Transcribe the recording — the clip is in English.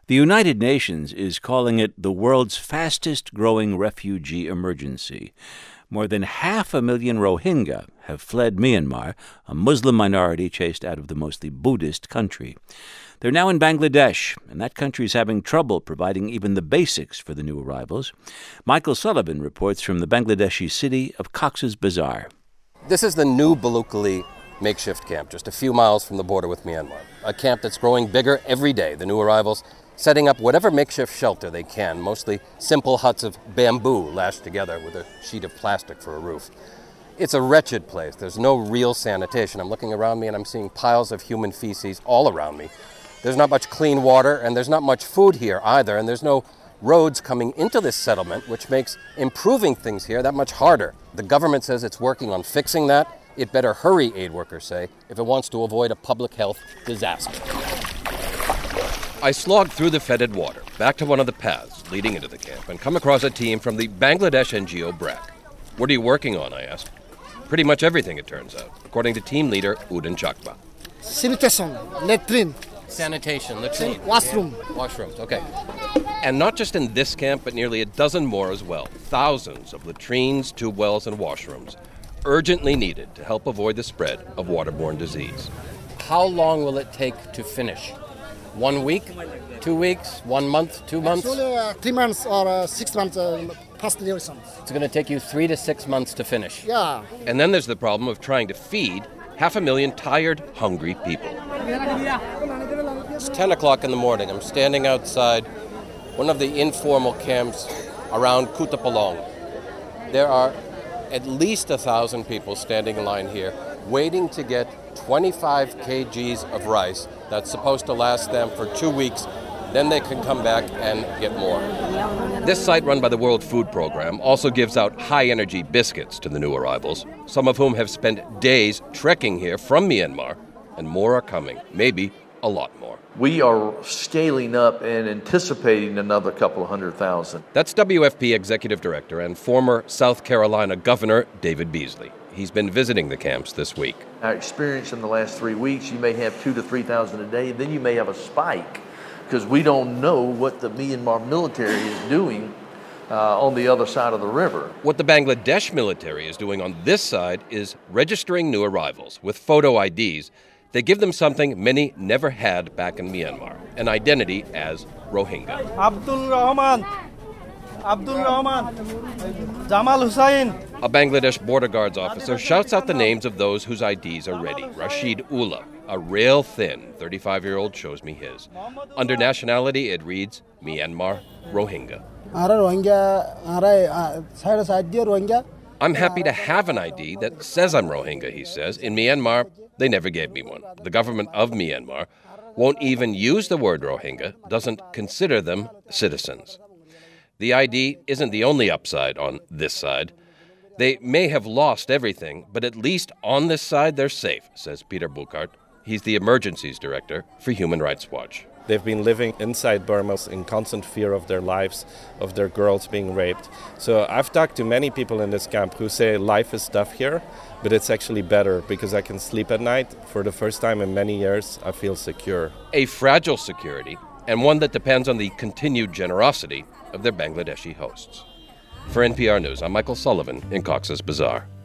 The United Nations is calling it the world's fastest-growing refugee emergency. More than 500,000 Rohingya have fled Myanmar, a Muslim minority chased out of the mostly Buddhist country. They're now in Bangladesh, and that country is having trouble providing even the basics for the new arrivals. Michael Sullivan reports from the Bangladeshi city of Cox's Bazar. This is the new Balukali makeshift camp, just a few miles from the border with Myanmar. A camp that's growing bigger every day. The new arrivals setting up whatever makeshift shelter they can, mostly simple huts of bamboo lashed together with a sheet of plastic for a roof. It's a wretched place. There's no real sanitation. I'm looking around me and I'm seeing piles of human feces all around me. There's not much clean water, and there's not much food here either, and there's no roads coming into this settlement, which makes improving things here that much harder. The government says it's working on fixing that. It better hurry, aid workers say, if it wants to avoid a public health disaster. I slogged through the fetid water, back to one of the paths leading into the camp, and come across a team from the Bangladesh NGO BRAC. What are you working on, I asked. Pretty much everything, it turns out, according to team leader Udin Chakba. Sanitation, latrine. Sanitation, latrine. Washrooms, okay. And not just in this camp, but nearly a dozen more as well. Thousands of latrines, tube wells, and washrooms, urgently needed to help avoid the spread of waterborne disease. How long will it take to finish? 1 week? 2 weeks? 1 month? 2 months? Actually, 3 months or 6 months past the It's going to take you 3 to 6 months to finish. Yeah. And then there's the problem of trying to feed 500,000 tired, hungry people. It's 10 o'clock in the morning. I'm standing outside one of the informal camps around Kutupalong. There are at least 1,000 people standing in line here, waiting to get 25 kgs of rice that's supposed to last them for 2 weeks. Then they can come back and get more. This site, run by the World Food Program, also gives out high-energy biscuits to the new arrivals, some of whom have spent days trekking here from Myanmar, and more are coming, maybe a lot more. We are scaling up and anticipating another couple of 100,000. That's WFP Executive Director and former South Carolina Governor David Beasley. He's been visiting the camps this week. Our experience in the last 3 weeks, you may have 2,000 to 3,000 a day, then you may have a spike, because we don't know what the Myanmar military is doing on the other side of the river. What the Bangladesh military is doing on this side is registering new arrivals with photo IDs. They give them something many never had back in Myanmar, an identity as Rohingya. Abdul Rahman, Jamal Hussain. A Bangladesh border guards officer shouts out the names of those whose IDs are ready. Rashid Ullah, a rail-thin 35-year-old, shows me his. Under nationality, it reads Myanmar Rohingya. I'm happy to have an ID that says I'm Rohingya, he says. In Myanmar, they never gave me one. The government of Myanmar won't even use the word Rohingya, doesn't consider them citizens. The ID isn't the only upside on this side. They may have lost everything, but at least on this side they're safe, says Peter Buchart. He's the emergencies director for Human Rights Watch. They've been living inside Burma in constant fear of their lives, of their girls being raped. So I've talked to many people in this camp who say life is tough here, but it's actually better because I can sleep at night. For the first time in many years, I feel secure. A fragile security, and one that depends on the continued generosity of their Bangladeshi hosts. For NPR News, I'm Michael Sullivan in Cox's Bazar.